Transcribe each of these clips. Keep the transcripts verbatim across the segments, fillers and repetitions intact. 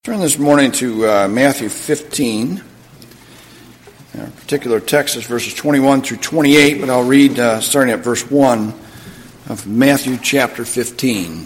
Turn this morning to uh, Matthew fifteen. Our particular text is verses twenty-one through twenty-eight, but I'll read uh, starting at verse one of Matthew chapter fifteen.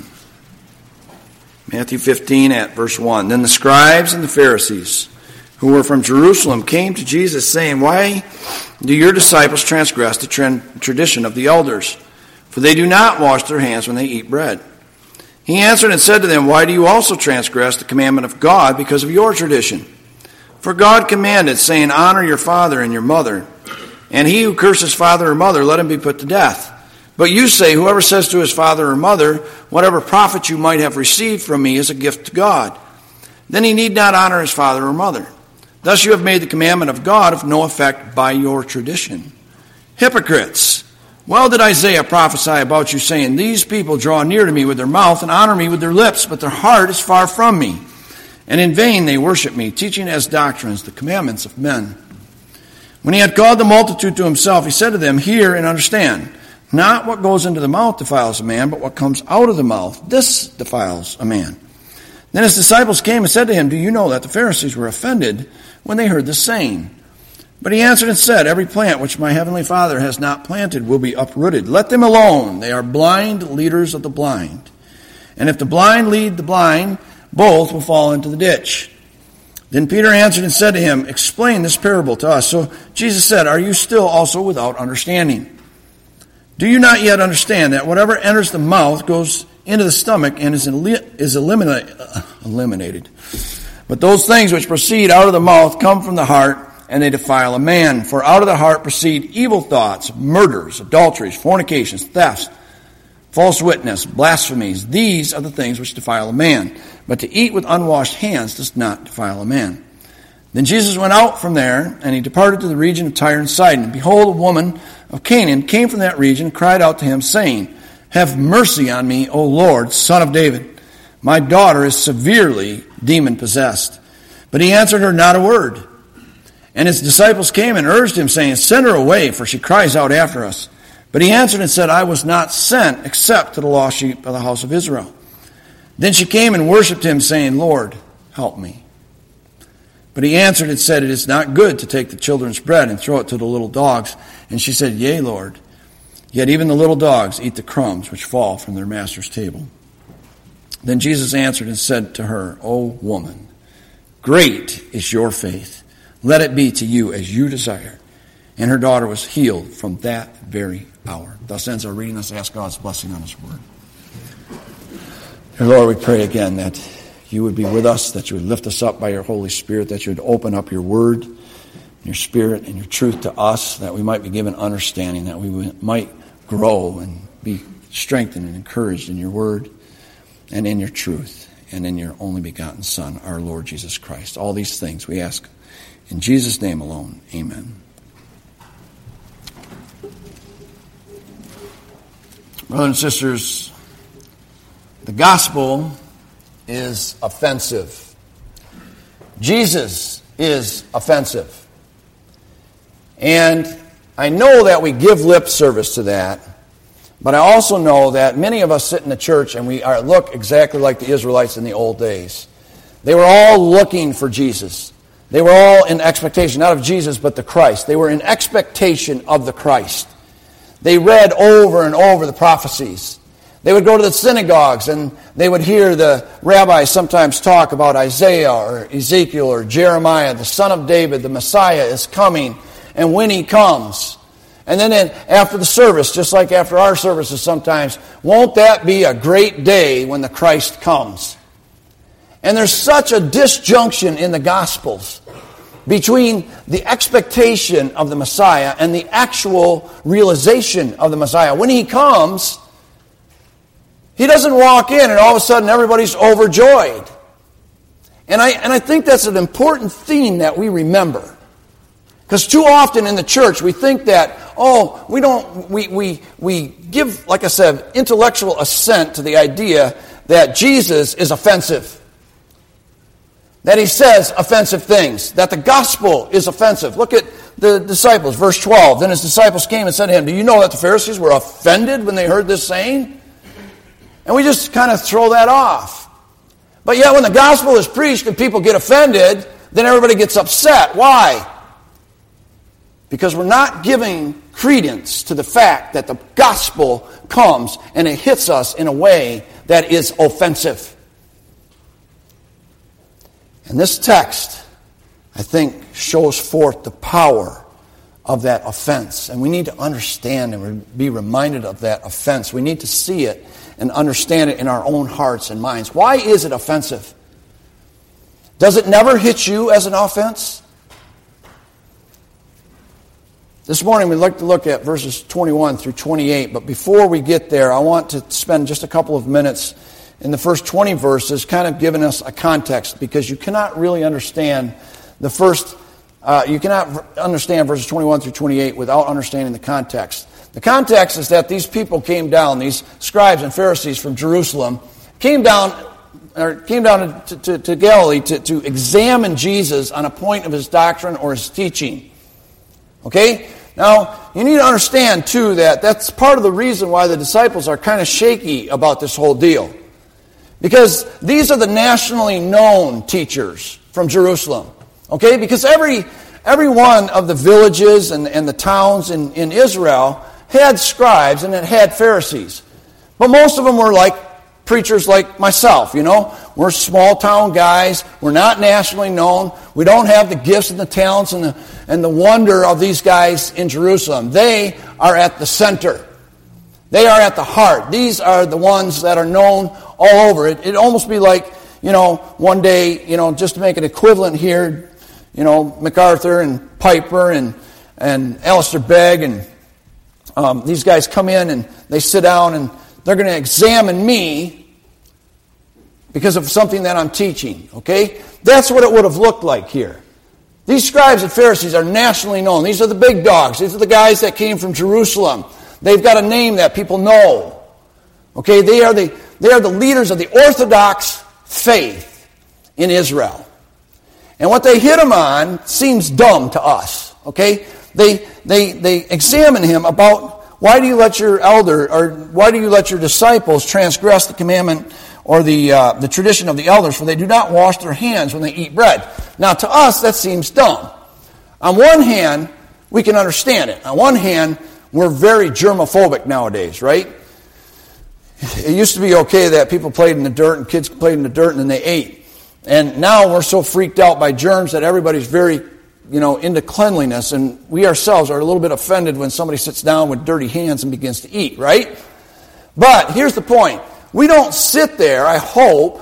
Matthew fifteen at verse one. Then the scribes and the Pharisees, who were from Jerusalem, came to Jesus, saying, "Why do your disciples transgress the tra- tradition of the elders? For they do not wash their hands when they eat bread." He answered and said to them, "Why do you also transgress the commandment of God because of your tradition? For God commanded, saying, 'Honor your father and your mother,' and he who curses father or mother, let him be put to death. But you say, whoever says to his father or mother, 'Whatever profit you might have received from me is a gift to God,' then he need not honor his father or mother. Thus you have made the commandment of God of no effect by your tradition. Hypocrites! Well did Isaiah prophesy about you, saying, 'These people draw near to me with their mouth and honor me with their lips, but their heart is far from me. And in vain they worship me, teaching as doctrines the commandments of men.' When he had called the multitude to himself, he said to them, 'Hear and understand. Not what goes into the mouth defiles a man, but what comes out of the mouth, this defiles a man.' Then his disciples came and said to him, 'Do you know that the Pharisees were offended when they heard this saying?' But he answered and said, 'Every plant which my heavenly Father has not planted will be uprooted. Let them alone. They are blind leaders of the blind. And if the blind lead the blind, both will fall into the ditch.' Then Peter answered and said to him, 'Explain this parable to us.' So Jesus said, 'Are you still also without understanding? Do you not yet understand that whatever enters the mouth goes into the stomach and is, el- is eliminate, uh, eliminated? But those things which proceed out of the mouth come from the heart, and they defile a man. For out of the heart proceed evil thoughts, murders, adulteries, fornications, thefts, false witness, blasphemies. These are the things which defile a man. But to eat with unwashed hands does not defile a man.' Then Jesus went out from there, and he departed to the region of Tyre and Sidon. And behold, a woman of Canaan came from that region and cried out to him, saying, 'Have mercy on me, O Lord, Son of David. My daughter is severely demon-possessed.' But he answered her not a word. And his disciples came and urged him, saying, 'Send her away, for she cries out after us.' But he answered and said, 'I was not sent except to the lost sheep of the house of Israel.' Then she came and worshipped him, saying, 'Lord, help me.' But he answered and said, 'It is not good to take the children's bread and throw it to the little dogs.' And she said, 'Yea, Lord, yet even the little dogs eat the crumbs which fall from their master's table.' Then Jesus answered and said to her, 'O woman, great is your faith. Let it be to you as you desire.' And her daughter was healed from that very hour." Thus ends our reading. Let's ask God's blessing on his word. Dear Lord, we pray again that you would be with us, that you would lift us up by your Holy Spirit, that you would open up your word, your spirit, and your truth to us, that we might be given understanding, that we might grow and be strengthened and encouraged in your word and in your truth and in your only begotten Son, our Lord Jesus Christ. All these things we ask in Jesus' name alone, amen. Brothers and sisters, the gospel is offensive. Jesus is offensive. And I know that we give lip service to that, but I also know that many of us sit in the church and we are, look exactly like the Israelites in the old days. They were all looking for Jesus. They were all in expectation, not of Jesus, but the Christ. They were in expectation of the Christ. They read over and over the prophecies. They would go to the synagogues and they would hear the rabbis sometimes talk about Isaiah or Ezekiel or Jeremiah, the son of David, the Messiah is coming, and when he comes. And then in, after the service, just like after our services sometimes, won't that be a great day when the Christ comes? And there's such a disjunction in the Gospels between the expectation of the Messiah and the actual realization of the Messiah. When he comes, he doesn't walk in and all of a sudden everybody's overjoyed. And I, and I think that's an important theme that we remember. Because too often in the church we think that, oh, we don't, we, we, we give, like I said, intellectual assent to the idea that Jesus is offensive. That he says offensive things. That the gospel is offensive. Look at the disciples, verse twelve. Then his disciples came and said to him, "Do you know that the Pharisees were offended when they heard this saying?" And we just kind of throw that off. But yet when the gospel is preached and people get offended, then everybody gets upset. Why? Because we're not giving credence to the fact that the gospel comes and it hits us in a way that is offensive. And this text, I think, shows forth the power of that offense. And we need to understand and be reminded of that offense. We need to see it and understand it in our own hearts and minds. Why is it offensive? Does it never hit you as an offense? This morning we'd like to look at verses twenty-one through twenty-eight, but before we get there, I want to spend just a couple of minutes in the first twenty verses kind of giving us a context, because you cannot really understand the first, uh, you cannot understand verses twenty-one through twenty-eight without understanding the context. The context is that these people came down, these scribes and Pharisees from Jerusalem, came down or came down to, to, to Galilee to, to examine Jesus on a point of his doctrine or his teaching. Okay? Now, you need to understand, too, that that's part of the reason why the disciples are kind of shaky about this whole deal. Because these are the nationally known teachers from Jerusalem. Okay? Because every every one of the villages and, and the towns in, in Israel had scribes and it had Pharisees. But most of them were like preachers like myself, you know. We're small town guys. We're not nationally known. We don't have the gifts and the talents and the, and the wonder of these guys in Jerusalem. They are at the center. They are at the heart. These are the ones that are known all over. It, it'd almost be like, you know, one day, you know, just to make an equivalent here, you know, MacArthur and Piper and, and Alistair Begg and um, these guys come in and they sit down and they're going to examine me because of something that I'm teaching, okay? That's what it would have looked like here. These scribes and Pharisees are nationally known. These are the big dogs. These are the guys that came from Jerusalem. They've got a name that people know. Okay, they are the they are the leaders of the Orthodox faith in Israel. And what they hit him on seems dumb to us, okay? They they they examine him about, why do you let your elder, or why do you let your disciples transgress the commandment or the uh, the tradition of the elders, for they do not wash their hands when they eat bread? Now, to us, that seems dumb. On one hand, we can understand it. On one hand, we're very germophobic nowadays, right? It used to be okay that people played in the dirt and kids played in the dirt and then they ate. And now we're so freaked out by germs that everybody's very, you know, into cleanliness, and we ourselves are a little bit offended when somebody sits down with dirty hands and begins to eat, right? But here's the point. We don't sit there, I hope,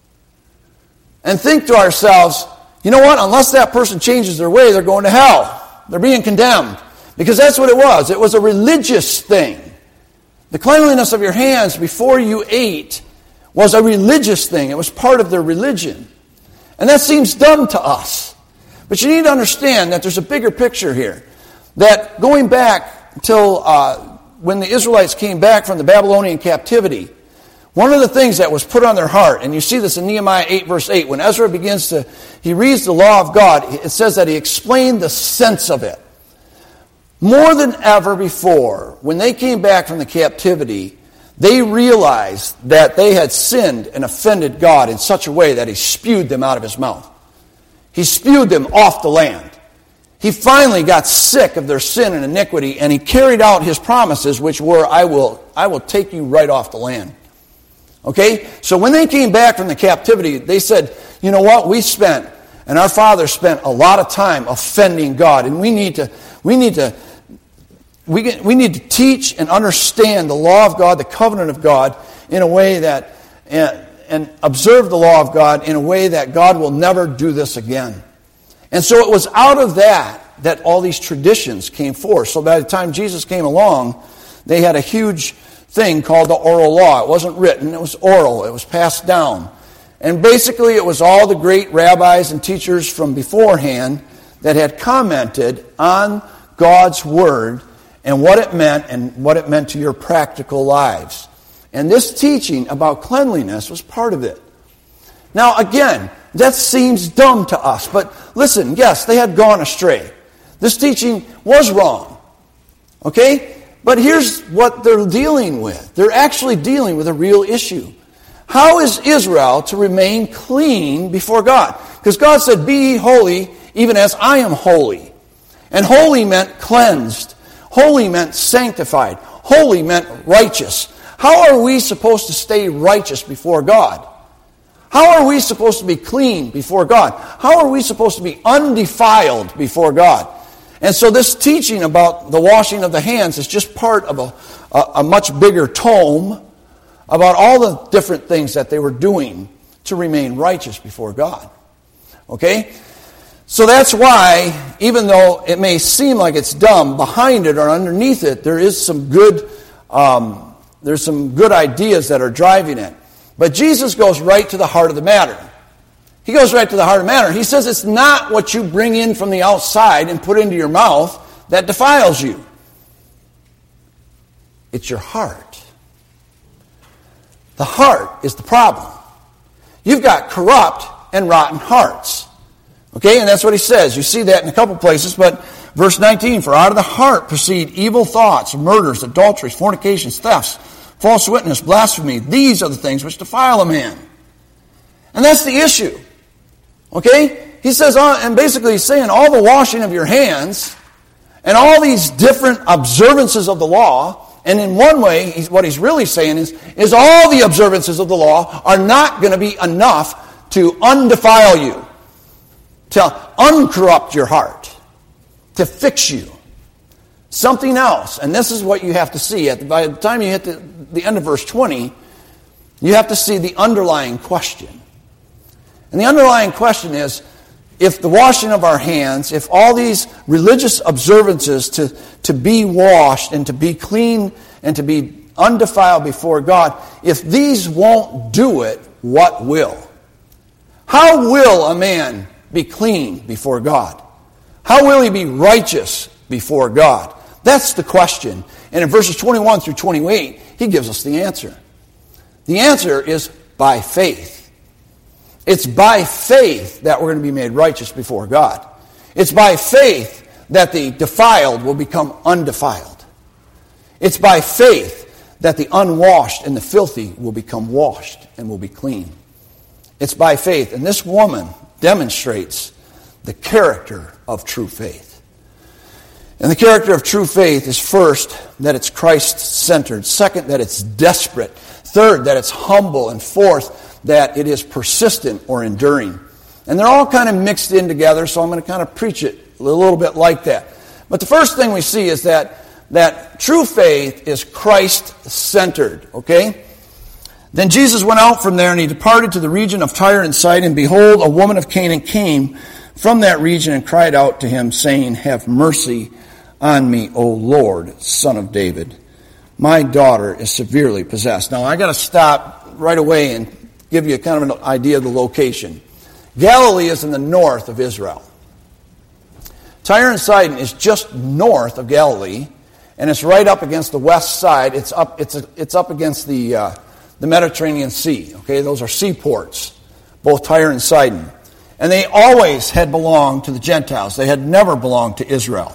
and think to ourselves, you know what, unless that person changes their way, they're going to hell. They're being condemned. Because that's what it was. It was a religious thing. The cleanliness of your hands before you ate was a religious thing. It was part of their religion. And that seems dumb to us. But you need to understand that there's a bigger picture here. That going back until uh, when the Israelites came back from the Babylonian captivity, one of the things that was put on their heart, and you see this in Nehemiah eight, verse eight, when Ezra begins to, he reads the law of God, it says that he explained the sense of it. More than ever before, when they came back from the captivity, they realized that they had sinned and offended God in such a way that he spewed them out of his mouth. He spewed them off the land. He finally got sick of their sin and iniquity, and he carried out his promises, which were, I will, I will take you right off the land. Okay? So when they came back from the captivity, they said, you know what, we spent, and our fathers spent a lot of time offending God, and we need to, we need to, we, get, we need to teach and understand the law of God, the covenant of God, in a way that, and, and observe the law of God in a way that God will never do this again. And so it was out of that that all these traditions came forth. So by the time Jesus came along, they had a huge thing called the oral law. It wasn't written, it was oral, it was passed down. And basically it was all the great rabbis and teachers from beforehand that had commented on God's Word and what it meant and what it meant to your practical lives. And this teaching about cleanliness was part of it. Now again, that seems dumb to us, but listen, yes, they had gone astray. This teaching was wrong. Okay? But here's what they're dealing with. They're actually dealing with a real issue. How is Israel to remain clean before God? Because God said, be ye holy, even as I am holy. And holy meant cleansed. Holy meant sanctified. Holy meant righteous. How are we supposed to stay righteous before God? How are we supposed to be clean before God? How are we supposed to be undefiled before God? And so this teaching about the washing of the hands is just part of a, a, a much bigger tome about all the different things that they were doing to remain righteous before God. Okay? So that's why, even though it may seem like it's dumb, behind it or underneath it, there is some good, um, there's some good ideas that are driving it. But Jesus goes right to the heart of the matter. He goes right to the heart of the matter. He says it's not what you bring in from the outside and put into your mouth that defiles you. It's your heart. The heart is the problem. You've got corrupt and rotten hearts. Okay, and that's what he says. You see that in a couple places, but verse nineteen, for out of the heart proceed evil thoughts, murders, adulteries, fornications, thefts, false witness, blasphemy. These are the things which defile a man. And that's the issue. Okay? He says, uh, and basically he's saying all the washing of your hands and all these different observances of the law, and in one way, he's, what he's really saying is, is all the observances of the law are not going to be enough to undefile you, to uncorrupt your heart, to fix you. Something else, and this is what you have to see. At the, by the time you hit the, the end of verse twenty, you have to see the underlying question. And the underlying question is, if the washing of our hands, if all these religious observances to, to be washed and to be clean and to be undefiled before God, if these won't do it, what will? How will a man be clean before God? How will he be righteous before God? That's the question. And in verses twenty-one through twenty-eight, he gives us the answer. The answer is by faith. It's by faith that we're going to be made righteous before God. It's by faith that the defiled will become undefiled. It's by faith that the unwashed and the filthy will become washed and will be clean. It's by faith. And this woman demonstrates the character of true faith. And the character of true faith is first, that it's Christ-centered. Second, that it's desperate. Third, that it's humble. And fourth, that it is persistent or enduring. And they're all kind of mixed in together, so I'm going to kind of preach it a little bit like that. But the first thing we see is that, that true faith is Christ-centered, okay? Then Jesus went out from there, and he departed to the region of Tyre and Sidon, and behold, a woman of Canaan came from that region and cried out to him, saying, have mercy on me, O Lord, Son of David. My daughter is severely possessed. Now, I got to stop right away and give you kind of an idea of the location. Galilee is in the north of Israel. Tyre and Sidon is just north of Galilee, and it's right up against the west side. It's up. It's a, it's up against the uh, the Mediterranean Sea. Okay, those are seaports, both Tyre and Sidon, and they always had belonged to the Gentiles. They had never belonged to Israel.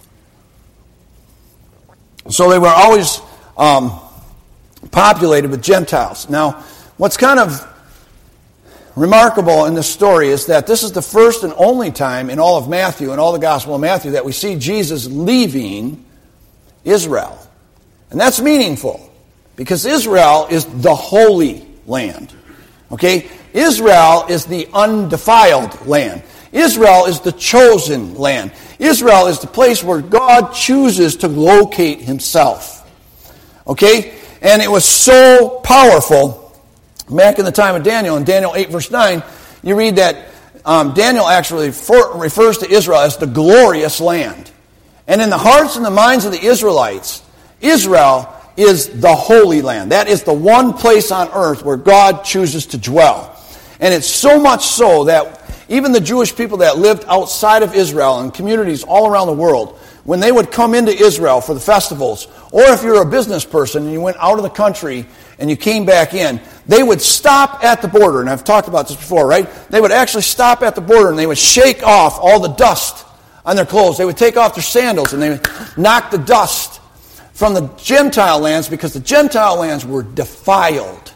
So they were always um, populated with Gentiles. Now, what's kind of remarkable in this story is that this is the first and only time in all of Matthew and all the Gospel of Matthew that we see Jesus leaving Israel. And that's meaningful because Israel is the holy land. Okay? Israel is the undefiled land. Israel is the chosen land. Israel is the place where God chooses to locate himself. Okay? And it was so powerful. Back in the time of Daniel, in Daniel eight verse nine, you read that um, Daniel actually for, refers to Israel as the glorious land. And in the hearts and the minds of the Israelites, Israel is the holy land. That is the one place on earth where God chooses to dwell. And it's so much so that even the Jewish people that lived outside of Israel and communities all around the world, when they would come into Israel for the festivals, or if you're a business person and you went out of the country and you came back in, they would stop at the border. And I've talked about this before, right? They would actually stop at the border and they would shake off all the dust on their clothes. They would take off their sandals and they would knock the dust from the Gentile lands because the Gentile lands were defiled.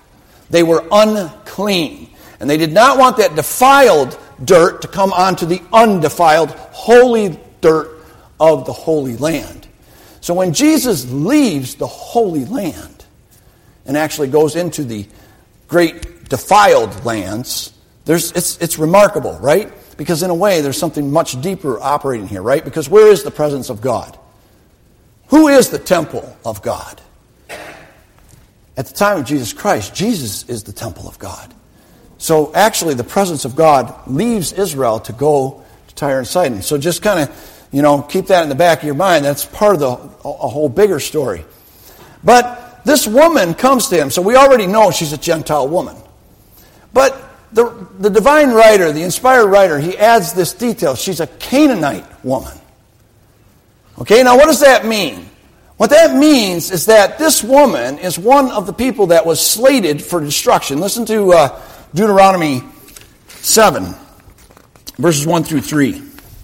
They were unclean. And they did not want that defiled dirt to come onto the undefiled, holy dirt of the Holy Land. So when Jesus leaves the Holy Land and actually goes into the great defiled lands, there's it's it's remarkable, right? Because in a way, there's something much deeper operating here, right? Because where is the presence of God? Who is the temple of God? At the time of Jesus Christ, Jesus is the temple of God. So actually, the presence of God leaves Israel to go to Tyre and Sidon. So just kind of, you know, keep that in the back of your mind. That's part of the a whole bigger story. But this woman comes to him. So we already know she's a Gentile woman. But the, the divine writer, the inspired writer, he adds this detail. She's a Canaanite woman. Okay, now what does that mean? What that means is that this woman is one of the people that was slated for destruction. Listen to uh, Deuteronomy seven, verses one through three.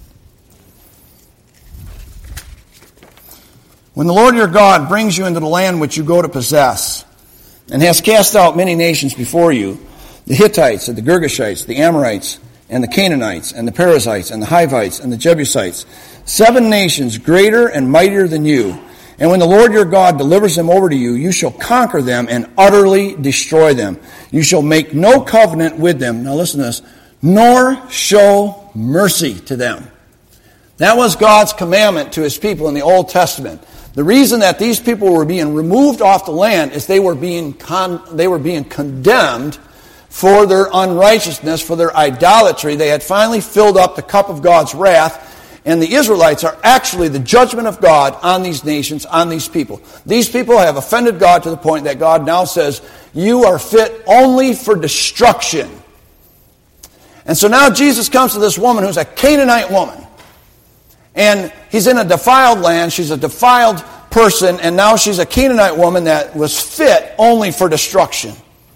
When the Lord your God brings you into the land which you go to possess, and has cast out many nations before you, the Hittites and the Girgashites, the Amorites, and the Canaanites, and the Perizzites, and the Hivites, and the Jebusites, seven nations greater and mightier than you. And when the Lord your God delivers them over to you, you shall conquer them and utterly destroy them. You shall make no covenant with them. Now listen to this. Nor show mercy to them. That was God's commandment to his people in the Old Testament. The reason that these people were being removed off the land is they were being con- they were being condemned for their unrighteousness, for their idolatry. They had finally filled up the cup of God's wrath. And the Israelites are actually the judgment of God on these nations, on these people. These people have offended God to the point that God now says, you are fit only for destruction. And so now Jesus comes to this woman who's a Canaanite woman. And he's in a defiled land. She's a defiled person. And now she's a Canaanite woman that was fit only for destruction.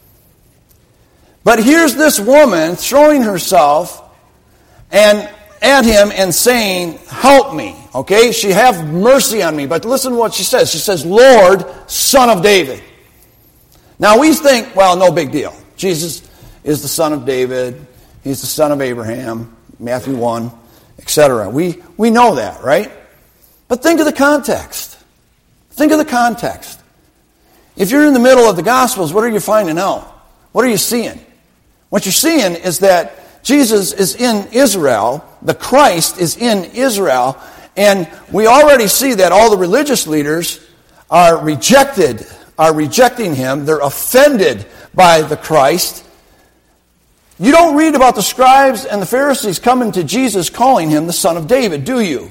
But here's this woman throwing herself and at him and saying, help me. Okay, she have mercy on me. But listen to what she says. She says, Lord, Son of David. Now we think, well, no big deal. Jesus is the son of David. He's the son of Abraham. Matthew one, et cetera. We, we know that, right? But think of the context. Think of the context. If you're in the middle of the Gospels, what are you finding out? What are you seeing? What you're seeing is that Jesus is in Israel, the Christ is in Israel, and we already see that all the religious leaders are rejected, are rejecting him. They're offended by the Christ. You don't read about the scribes and the Pharisees coming to Jesus calling him the Son of David, do you?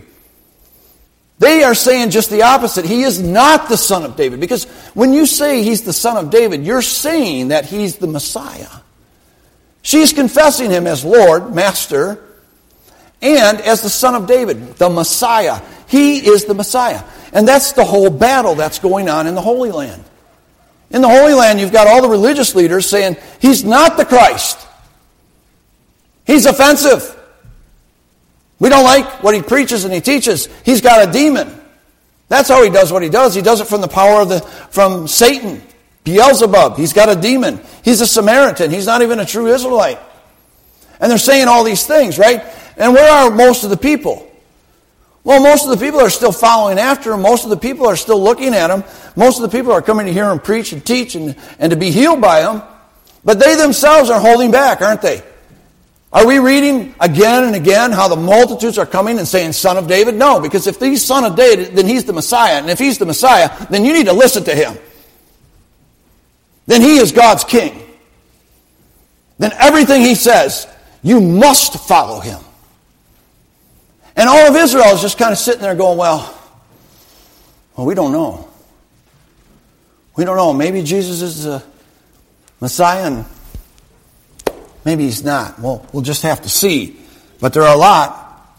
They are saying just the opposite. He is not the Son of David. Because when you say he's the Son of David, you're saying that he's the Messiah. She's confessing him as Lord, Master, and as the Son of David, the Messiah. He is the Messiah. And that's the whole battle that's going on in the Holy Land. In the Holy Land, you've got all the religious leaders saying, he's not the Christ. He's offensive. We don't like what he preaches and he teaches. He's got a demon. That's how he does what he does. He does it from the power of the from Satan. Beelzebub, he's got a demon. He's a Samaritan. He's not even a true Israelite. And they're saying all these things, right? And where are most of the people? Well, most of the people are still following after him. Most of the people are still looking at him. Most of the people are coming to hear him preach and teach and, and to be healed by him. But they themselves are holding back, aren't they? Are we reading again and again how the multitudes are coming and saying, Son of David? No, because if he's Son of David, then he's the Messiah. And if he's the Messiah, then you need to listen to him. Then he is God's king. Then everything he says, you must follow him. And all of Israel is just kind of sitting there going, well, well, we don't know. We don't know. Maybe Jesus is the Messiah and maybe he's not. Well, we'll just have to see. But there are a lot.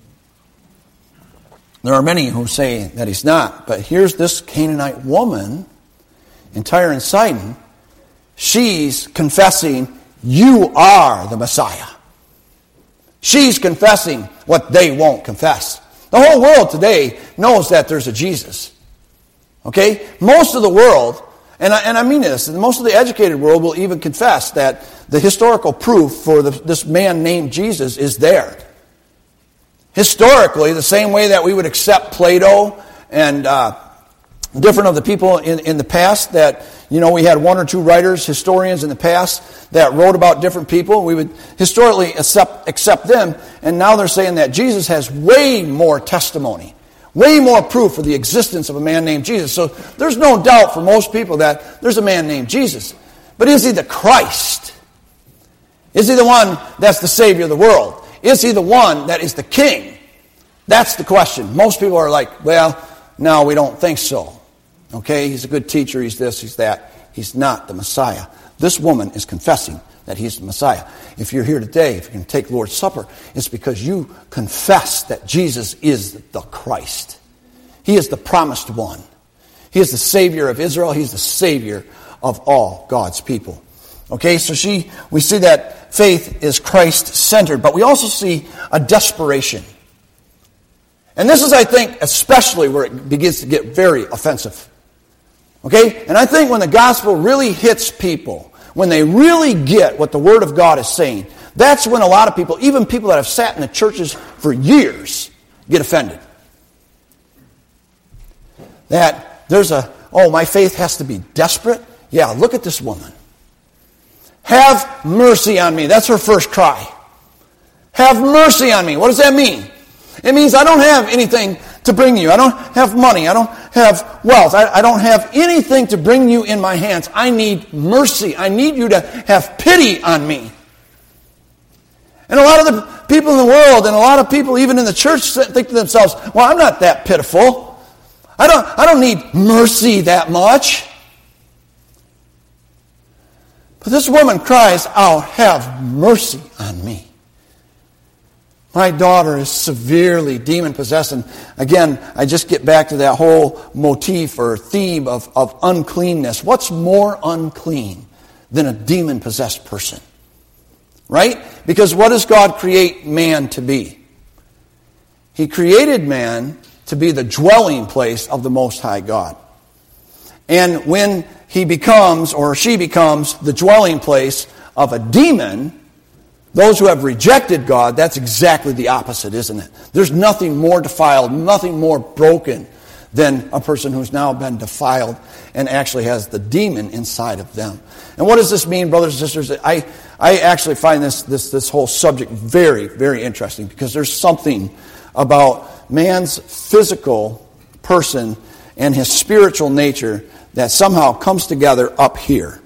There are many who say that he's not. But here's this Canaanite woman in Tyre and Sidon. She's confessing, you are the Messiah. She's confessing what they won't confess. The whole world today knows that there's a Jesus. Okay? Most of the world And I, and I mean this, most of the educated world will even confess that the historical proof for the, this man named Jesus is there. Historically, the same way that we would accept Plato and uh, different of the people in, in the past that, you know, we had one or two writers, historians in the past that wrote about different people. We would historically accept, accept them, and now they're saying that Jesus has way more testimony, way more proof for the existence of a man named Jesus. So there's no doubt for most people that there's a man named Jesus. But is he the Christ? Is he the one that's the Savior of the world? Is he the one that is the King? That's the question. Most people are like, well, no, we don't think so. Okay, he's a good teacher, he's this, he's that. He's not the Messiah. This woman is confessing that he's the Messiah. If you're here today, if you're going to take Lord's Supper, it's because you confess that Jesus is the Christ. He is the promised one. He is the Savior of Israel. He's the Savior of all God's people. Okay, so she, we see that faith is Christ-centered, but we also see a desperation. And this is, I think, especially where it begins to get very offensive. Okay? And I think when the gospel really hits people, when they really get what the Word of God is saying, that's when a lot of people, even people that have sat in the churches for years, get offended. That there's a, oh, my faith has to be desperate? Yeah, look at this woman. Have mercy on me. That's her first cry. Have mercy on me. What does that mean? It means I don't have anything to bring you. I don't have money. I don't have wealth. I, I don't have anything to bring you in my hands. I need mercy. I need you to have pity on me. And a lot of the people in the world and a lot of people even in the church think to themselves, well, I'm not that pitiful. I don't, I don't need mercy that much. But this woman cries out, have mercy on me. My daughter is severely demon-possessed. And again, I just get back to that whole motif or theme of, of uncleanness. What's more unclean than a demon-possessed person? Right? Because what does God create man to be? He created man to be the dwelling place of the Most High God. And when he becomes, or she becomes, the dwelling place of a demon, those who have rejected God, that's exactly the opposite, isn't it? There's nothing more defiled, nothing more broken than a person who's now been defiled and actually has the demon inside of them. And what does this mean, brothers and sisters? I, I actually find this, this, this whole subject very, very interesting because there's something about man's physical person and his spiritual nature that somehow comes together up here.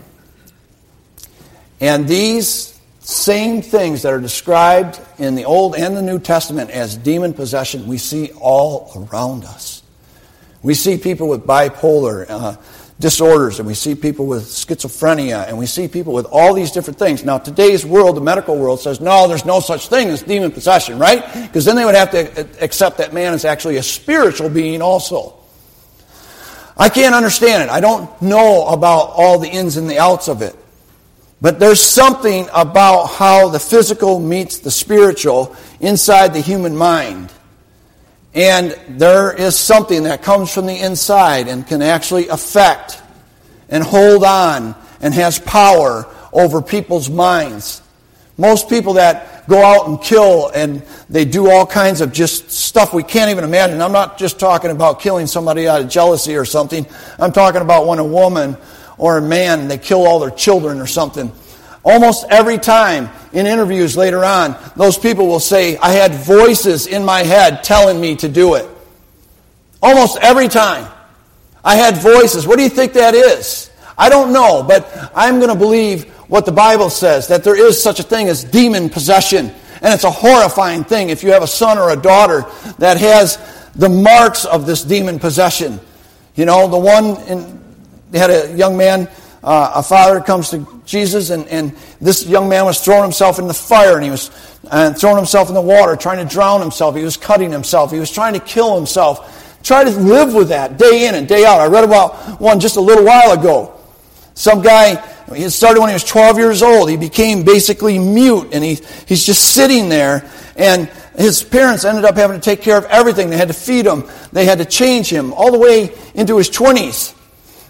And these same things that are described in the Old and the New Testament as demon possession, we see all around us. We see people with bipolar uh, disorders, and we see people with schizophrenia, and we see people with all these different things. Now, today's world, the medical world, says, no, there's no such thing as demon possession, right? Because then they would have to accept that man is actually a spiritual being also. I can't understand it. I don't know about all the ins and the outs of it. But there's something about how the physical meets the spiritual inside the human mind. And there is something that comes from the inside and can actually affect and hold on and has power over people's minds. Most people that go out and kill and they do all kinds of just stuff we can't even imagine. I'm not just talking about killing somebody out of jealousy or something. I'm talking about when a woman or a man, they kill all their children or something. Almost every time in interviews later on, those people will say, I had voices in my head telling me to do it. Almost every time. I had voices. What do you think that is? I don't know, but I'm going to believe what the Bible says, that there is such a thing as demon possession. And it's a horrifying thing if you have a son or a daughter that has the marks of this demon possession. You know, the one, in, they had a young man, uh, a father comes to Jesus, and, and this young man was throwing himself in the fire, and he was uh, throwing himself in the water, trying to drown himself. He was cutting himself. He was trying to kill himself. Try to live with that day in and day out. I read about one just a little while ago. Some guy, he started when he was twelve years old. He became basically mute, and he he's just sitting there, and his parents ended up having to take care of everything. They had to feed him. They had to change him all the way into his twenties.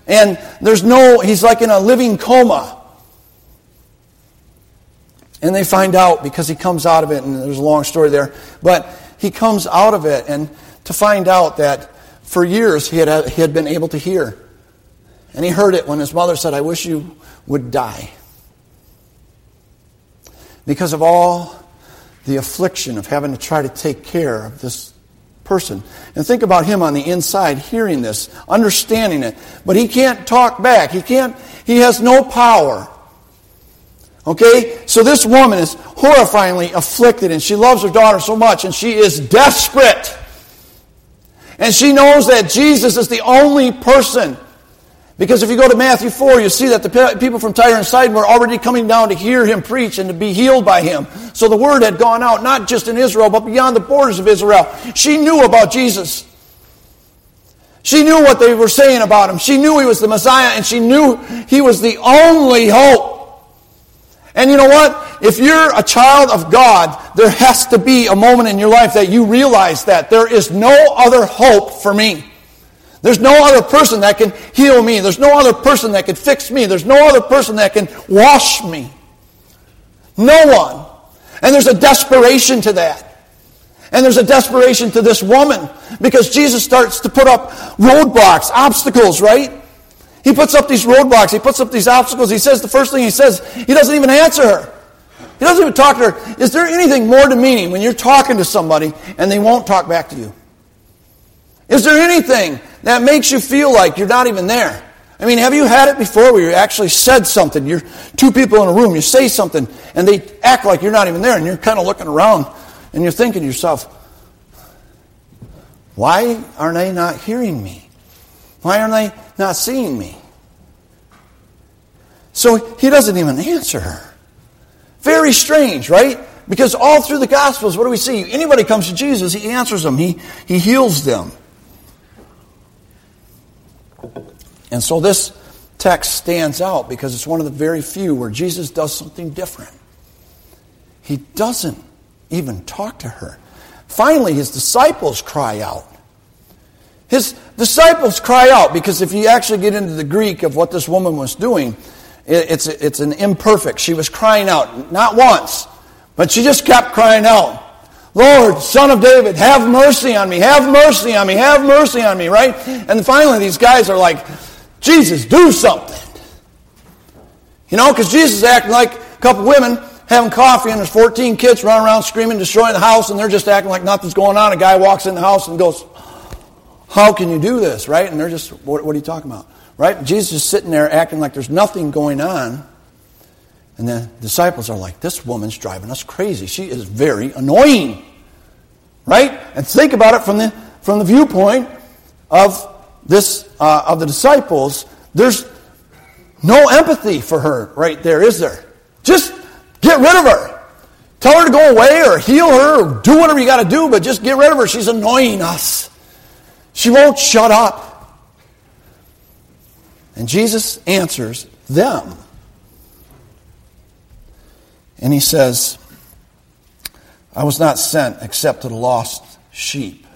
And there's no, he's like in a living coma. And they find out because he comes out of it, and there's a long story there, but he comes out of it and to find out that for years he had he had been able to hear. And he heard it when his mother said, "I wish you would die." Because of all the affliction of having to try to take care of this person. And think about him on the inside hearing this, understanding it. But he can't talk back. He can't, he has no power. Okay? So this woman is horrifyingly afflicted, and she loves her daughter so much, and she is desperate. And she knows that Jesus is the only person. Because if you go to Matthew four, you see that the people from Tyre and Sidon were already coming down to hear him preach and to be healed by him. So the word had gone out, not just in Israel, but beyond the borders of Israel. She knew about Jesus. She knew what they were saying about him. She knew he was the Messiah, and she knew he was the only hope. And you know what? If you're a child of God, there has to be a moment in your life that you realize that there is no other hope for me. There's no other person that can heal me. There's no other person that can fix me. There's no other person that can wash me. No one. And there's a desperation to that. And there's a desperation to this woman. Because Jesus starts to put up roadblocks, obstacles, right? He puts up these roadblocks. He puts up these obstacles. He says, the first thing he says, he doesn't even answer her. He doesn't even talk to her. Is there anything more demeaning when you're talking to somebody and they won't talk back to you? Is there anything that makes you feel like you're not even there? I mean, have you had it before where you actually said something? You're two people in a room, you say something, and they act like you're not even there, and you're kind of looking around, and you're thinking to yourself, why aren't they not hearing me? Why aren't they not seeing me? So he doesn't even answer her. Very strange, right? Because all through the Gospels, what do we see? Anybody comes to Jesus, he answers them. He, he heals them. And so this text stands out because it's one of the very few where Jesus does something different. He doesn't even talk to her. Finally, his disciples cry out. His disciples cry out because if you actually get into the Greek of what this woman was doing, it's, it's an imperfect. She was crying out, not once, but she just kept crying out. Lord, Son of David, have mercy on me, have mercy on me, have mercy on me, right? And finally these guys are like, Jesus, do something. You know, because Jesus is acting like a couple women having coffee and there's fourteen kids running around screaming, destroying the house, and they're just acting like nothing's going on. A guy walks in the house and goes, how can you do this, right? And they're just, what, what are you talking about, right? Jesus is sitting there acting like there's nothing going on. And the disciples are like, this woman's driving us crazy. She is very annoying. Right? And think about it from the from the viewpoint of this uh, of the disciples. There's no empathy for her right there, is there? Just get rid of her. Tell her to go away or heal her or do whatever you got to do, but just get rid of her. She's annoying us. She won't shut up. And Jesus answers them. And he says, I was not sent except to the lost sheep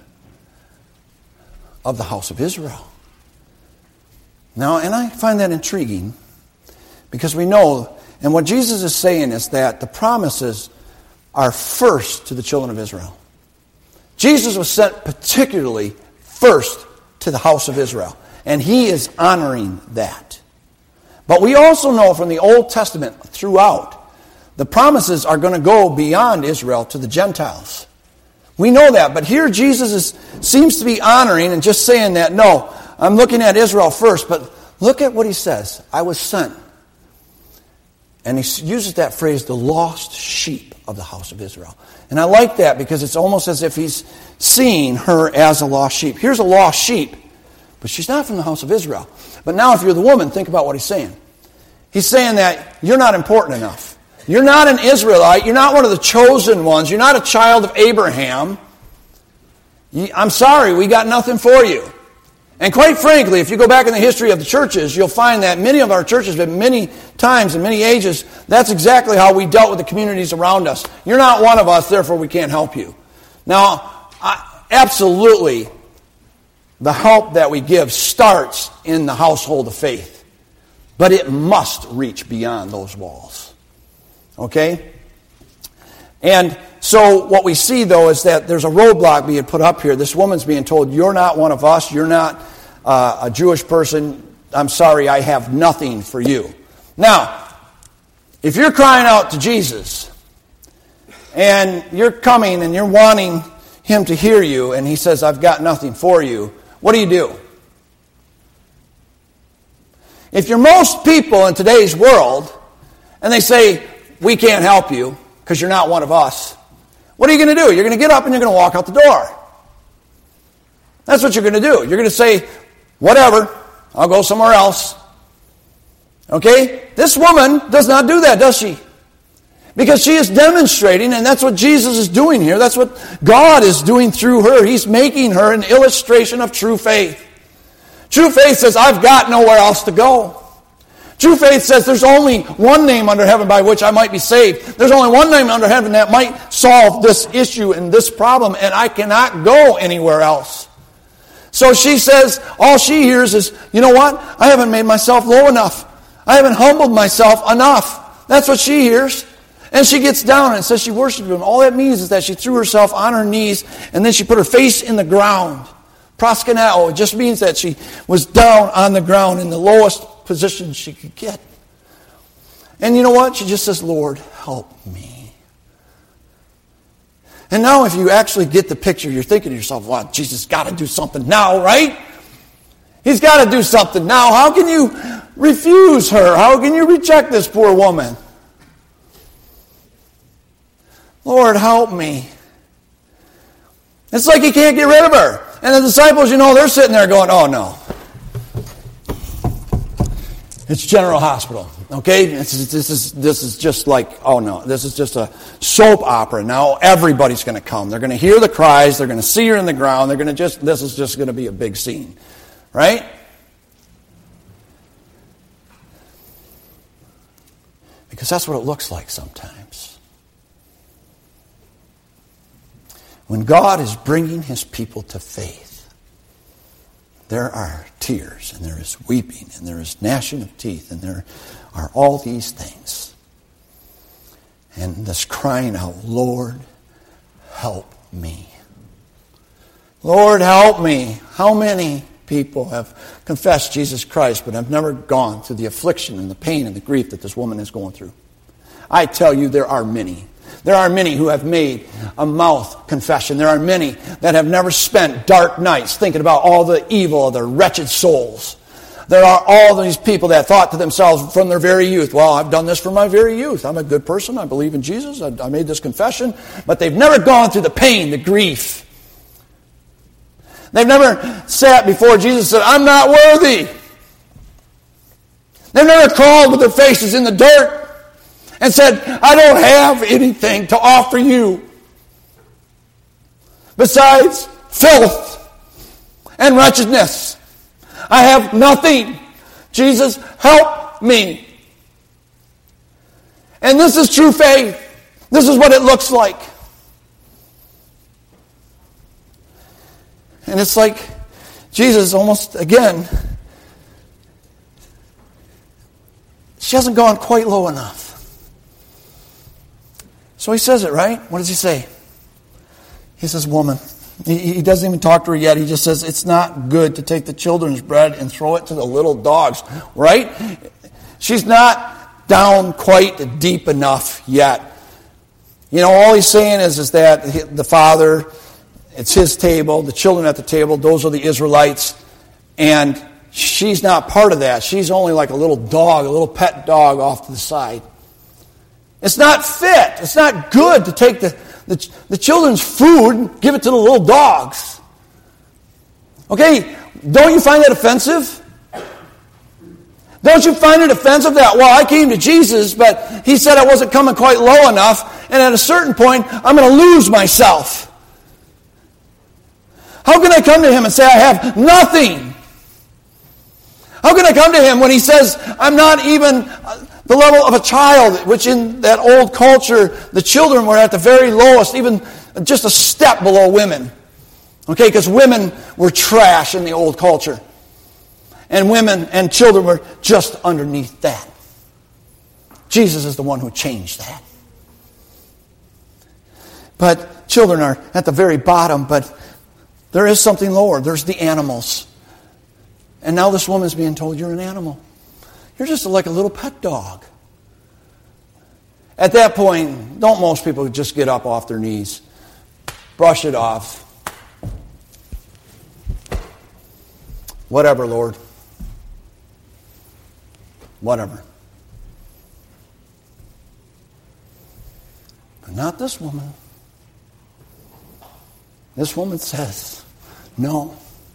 of the house of Israel. Now, and I find that intriguing because we know, and what Jesus is saying is that the promises are first to the children of Israel. Jesus was sent particularly first to the house of Israel, and he is honoring that. But we also know from the Old Testament throughout, the promises are going to go beyond Israel to the Gentiles. We know that, but here Jesus is, seems to be honoring and just saying that, no, I'm looking at Israel first, but look at what he says. I was sent. And he uses that phrase, the lost sheep of the house of Israel. And I like that because it's almost as if he's seeing her as a lost sheep. Here's a lost sheep, but she's not from the house of Israel. But now if you're the woman, think about what he's saying. He's saying that you're not important enough. You're not an Israelite. You're not one of the chosen ones. You're not a child of Abraham. I'm sorry, we got nothing for you. And quite frankly, if you go back in the history of the churches, you'll find that many of our churches, but many times in many ages, that's exactly how we dealt with the communities around us. You're not one of us, therefore we can't help you. Now, I, absolutely, the help that we give starts in the household of faith. But it must reach beyond those walls. Okay? And so what we see, though, is that there's a roadblock being put up here. This woman's being told, you're not one of us. You're not uh, a Jewish person. I'm sorry, I have nothing for you. Now, if you're crying out to Jesus, and you're coming and you're wanting him to hear you, and he says, I've got nothing for you, what do you do? If you're most people in today's world, and they say, we can't help you because you're not one of us, what are you going to do? You're going to get up and you're going to walk out the door. That's what you're going to do. You're going to say, whatever, I'll go somewhere else. Okay? This woman does not do that, does she? Because she is demonstrating, and that's what Jesus is doing here. That's what God is doing through her. He's making her an illustration of true faith. True faith says, I've got nowhere else to go. True faith says there's only one name under heaven by which I might be saved. There's only one name under heaven that might solve this issue and this problem, and I cannot go anywhere else. So she says, all she hears is, you know what? I haven't made myself low enough. I haven't humbled myself enough. That's what she hears. And she gets down and says she worshiped him. All that means is that she threw herself on her knees and then she put her face in the ground. Proskuneo, it just means that she was down on the ground in the lowest position she could get. And you know what? She just says, Lord, help me. And now if you actually get the picture, you're thinking to yourself, well, Jesus has got to do something now, right? He's got to do something now. How can you refuse her? How can you reject this poor woman? Lord, help me. It's like he can't get rid of her. And the disciples, you know, they're sitting there going, oh, no. It's General Hospital, okay? This is, this is, this is just like, oh, no. This is just a soap opera. Now everybody's going to come. They're going to hear the cries. They're going to see her in the ground. They're going to just, this is just going to be a big scene, right? Because that's what it looks like sometimes. When God is bringing his people to faith, there are tears, and there is weeping, and there is gnashing of teeth, and there are all these things. And this crying out, Lord, help me. Lord, help me. How many people have confessed Jesus Christ but have never gone through the affliction and the pain and the grief that this woman is going through? I tell you, there are many. There are many who have made a mouth confession. There are many that have never spent dark nights thinking about all the evil of their wretched souls. There are all these people that thought to themselves from their very youth, well, I've done this from my very youth. I'm a good person. I believe in Jesus. I, I made this confession. But they've never gone through the pain, the grief. They've never sat before Jesus and said, I'm not worthy. They've never crawled with their faces in the dirt and said, I don't have anything to offer you besides filth and wretchedness. I have nothing. Jesus, help me. And this is true faith. This is what it looks like. And it's like Jesus almost, again, she hasn't gone quite low enough. So he says it, right? What does he say? He says, woman. He, he doesn't even talk to her yet. He just says, it's not good to take the children's bread and throw it to the little dogs, right? She's not down quite deep enough yet. You know, all he's saying is, is that the father, it's his table, the children at the table, those are the Israelites, and she's not part of that. She's only like a little dog, a little pet dog off to the side. It's not fit. It's not good to take the, the, the children's food and give it to the little dogs. Okay, don't you find that offensive? Don't you find it offensive that, well, I came to Jesus, but he said I wasn't coming quite low enough, and at a certain point, I'm going to lose myself. How can I come to him and say I have nothing? How can I come to him when he says I'm not even the level of a child, which in that old culture, the children were at the very lowest, even just a step below women. Okay, because women were trash in the old culture. And women and children were just underneath that. Jesus is the one who changed that. But children are at the very bottom, but there is something lower. There's the animals. And now this woman's being told, you're an animal. You're just like a little pet dog. At that point, don't most people just get up off their knees, brush it off? Whatever, Lord. Whatever. But not this woman. This woman says, no.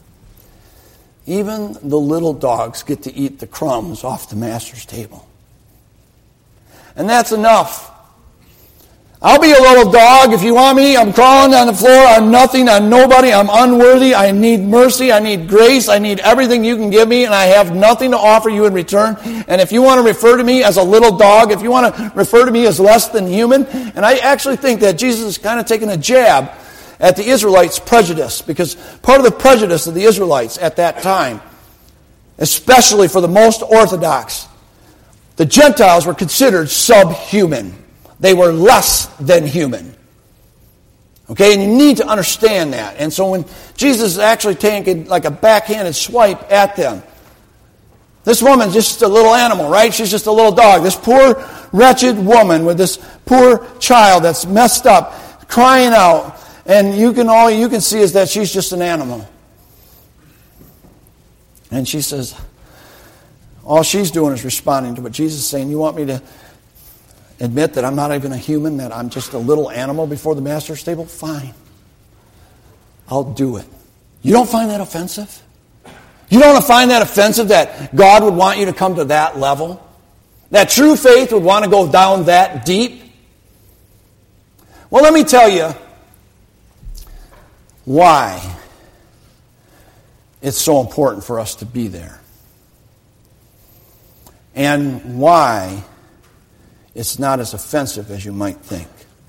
Even the little dogs get to eat the crumbs off the master's table. And that's enough. I'll be a little dog if you want me. I'm crawling on the floor. I'm nothing. I'm nobody. I'm unworthy. I need mercy. I need grace. I need everything you can give me, and I have nothing to offer you in return. And if you want to refer to me as a little dog, if you want to refer to me as less than human, and I actually think that Jesus is kind of taking a jab at the Israelites' prejudice, because part of the prejudice of the Israelites at that time, especially for the most Orthodox, the Gentiles were considered subhuman. They were less than human. Okay, and you need to understand that. And so when Jesus is actually taking like a backhanded swipe at them, this woman's just a little animal, right? She's just a little dog. This poor, wretched woman with this poor child that's messed up, crying out, and you can all you can see is that she's just an animal. And she says, all she's doing is responding to what Jesus is saying. You want me to admit that I'm not even a human, that I'm just a little animal before the master's table? Fine. I'll do it. You don't find that offensive? You don't find that offensive that God would want you to come to that level? That true faith would want to go down that deep? Well, let me tell you why it's so important for us to be there. And why it's not as offensive as you might think.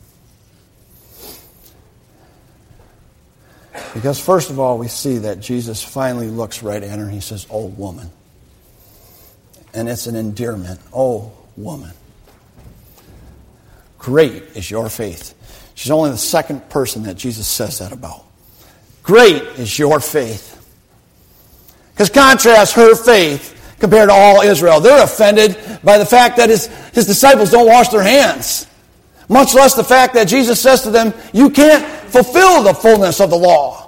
Because first of all, we see that Jesus finally looks right at her and he says, "Oh, woman." And it's an endearment. "Oh, woman. Great is your faith." She's only the second person that Jesus says that about. Great is your faith. Because contrast her faith compared to all Israel. They're offended by the fact that his, his disciples don't wash their hands. Much less the fact that Jesus says to them, you can't fulfill the fullness of the law.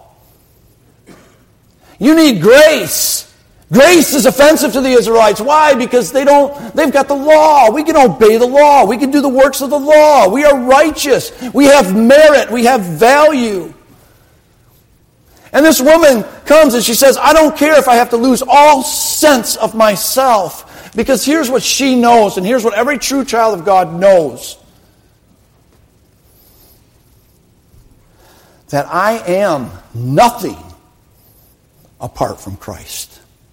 You need grace. Grace is offensive to the Israelites. Why? Because they don't, they've got the law. We can obey the law. We can do the works of the law. We are righteous. We have merit. We have value. And this woman comes and she says, I don't care if I have to lose all sense of myself. Because here's what she knows, and here's what every true child of God knows. That I am nothing apart from Christ.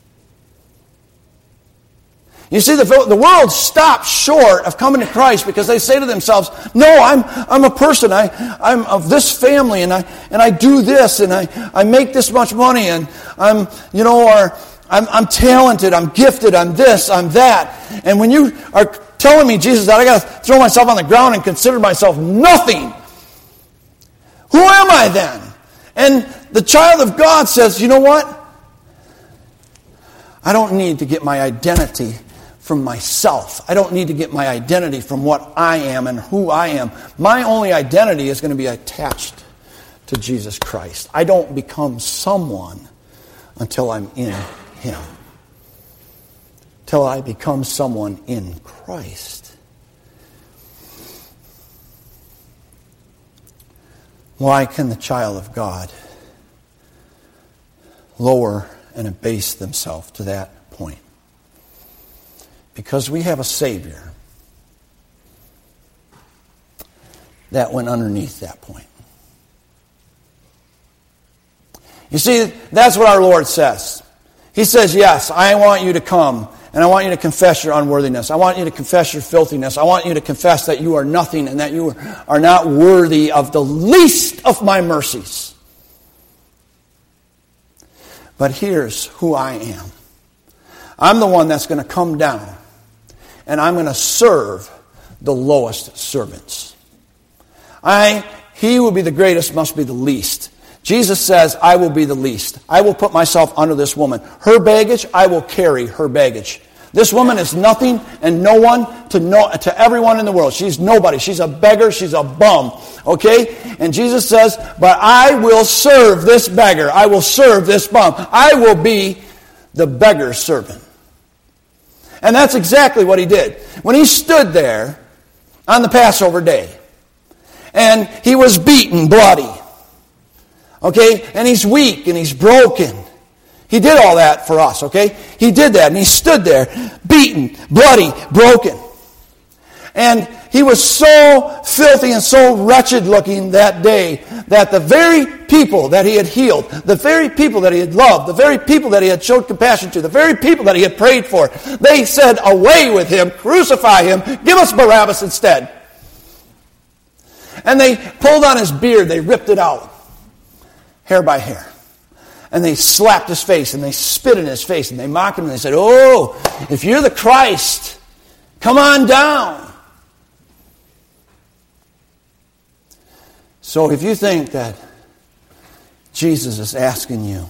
You see, the, the world stops short of coming to Christ because they say to themselves, no, I'm I'm a person, I, I'm of this family, and I and I do this, and I, I make this much money, and I'm, you know, or I'm, I'm talented, I'm gifted, I'm this, I'm that. And when you are telling me, Jesus, that I got to throw myself on the ground and consider myself nothing, who am I then? And the child of God says, you know what? I don't need to get my identity from myself. I don't need to get my identity from what I am and who I am. My only identity is going to be attached to Jesus Christ. I don't become someone until I'm in Him. Till I become someone in Christ. Why can the child of God lower and abase themselves to that point? Because we have a Savior that went underneath that point. You see, that's what our Lord says. He says, yes, I want you to come, and I want you to confess your unworthiness. I want you to confess your filthiness. I want you to confess that you are nothing and that you are not worthy of the least of my mercies. But here's who I am. I'm the one that's going to come down, and I'm going to serve the lowest servants. I, he who will be the greatest must be the least. Jesus says, I will be the least. I will put myself under this woman. Her baggage, I will carry her baggage. This woman is nothing and no one to no, to everyone in the world. She's nobody. She's a beggar. She's a bum. Okay? And Jesus says, but I will serve this beggar. I will serve this bum. I will be the beggar's servant. And that's exactly what he did. When he stood there on the Passover day, and he was beaten bloody, okay, and he's weak and he's broken. He did all that for us, okay? He did that, and he stood there, beaten, bloody, broken. And he was so filthy and so wretched looking that day that the very people that he had healed, the very people that he had loved, the very people that he had showed compassion to, the very people that he had prayed for, they said, away with him, crucify him, give us Barabbas instead. And they pulled on his beard, they ripped it out, hair by hair. And they slapped his face, and they spit in his face, and they mocked him, and they said, oh, if you're the Christ, come on down. So if you think that Jesus is asking you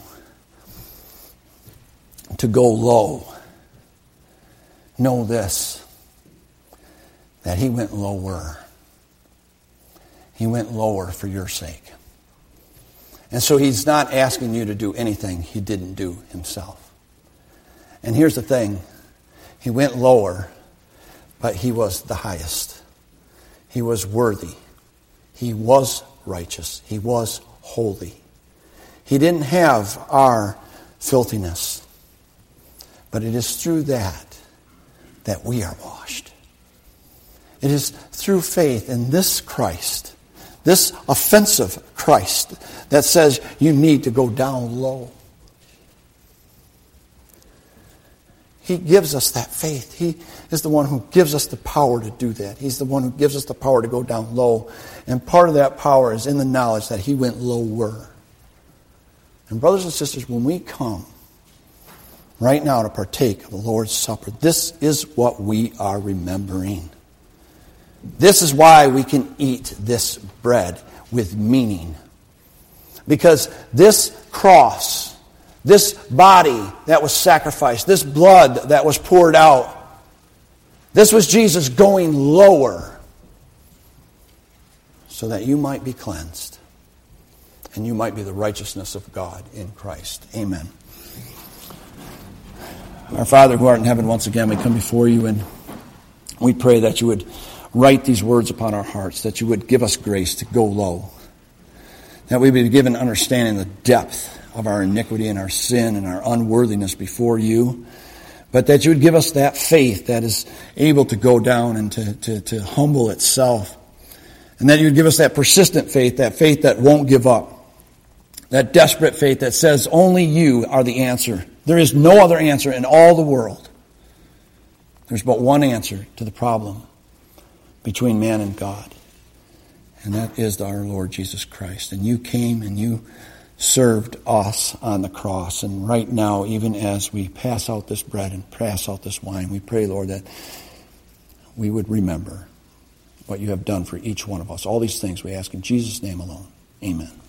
to go low, know this, that he went lower. He went lower for your sake. And so he's not asking you to do anything he didn't do himself. And here's the thing. He went lower, but he was the highest. He was worthy. He was righteous. He was holy. He didn't have our filthiness. But it is through that that we are washed. It is through faith in this Christ, this offensive Christ, that says you need to go down low. He gives us that faith. He is the one who gives us the power to do that. He's the one who gives us the power to go down low. And part of that power is in the knowledge that he went lower. And brothers and sisters, when we come right now to partake of the Lord's Supper, this is what we are remembering. This is why we can eat this bread with meaning. Because this cross, this body that was sacrificed, this blood that was poured out, this was Jesus going lower so that you might be cleansed and you might be the righteousness of God in Christ. Amen. Our Father who art in heaven, once again we come before you and we pray that you would write these words upon our hearts, that you would give us grace to go low, that we would be given understanding the depth of our iniquity and our sin and our unworthiness before you, but that you would give us that faith that is able to go down and to, to, to humble itself, and that you would give us that persistent faith, that faith that won't give up, that desperate faith that says only you are the answer. There is no other answer in all the world. There's but one answer to the problem between man and God. And that is our Lord Jesus Christ. And you came and you served us on the cross. And right now, even as we pass out this bread and pass out this wine, we pray, Lord, that we would remember what you have done for each one of us. All these things we ask in Jesus' name alone. Amen.